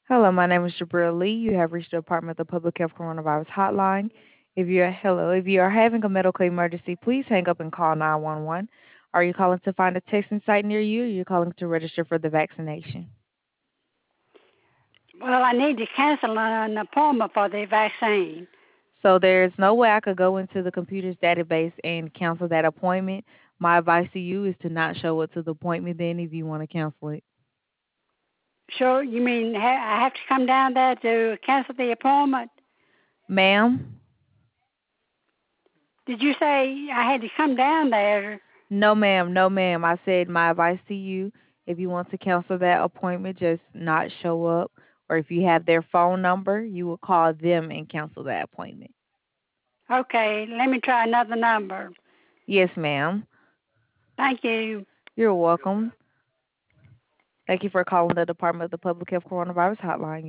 Hello, my name is Jabril Lee. You have reached the Department of the Public Health Coronavirus Hotline. If you are having a medical emergency, please hang up and call 911. Are you calling to find a testing site near you, or are you calling to register for the vaccination? Well, I need to cancel an appointment for the vaccine. So there's no way I could go into the computer's database and cancel that appointment. My advice to you is to not show up to the appointment then if you want to cancel it. Sure, you mean I have to come down there to cancel the appointment? Ma'am? Did you say I had to come down there? No, ma'am. No, ma'am. I said my advice to you, if you want to cancel that appointment, just not show up. Or if you have their phone number, you will call them and cancel that appointment. Okay, let me try another number. Yes, ma'am. Thank you. You're welcome. Thank you for calling the Department of the Public Health Coronavirus Hotline.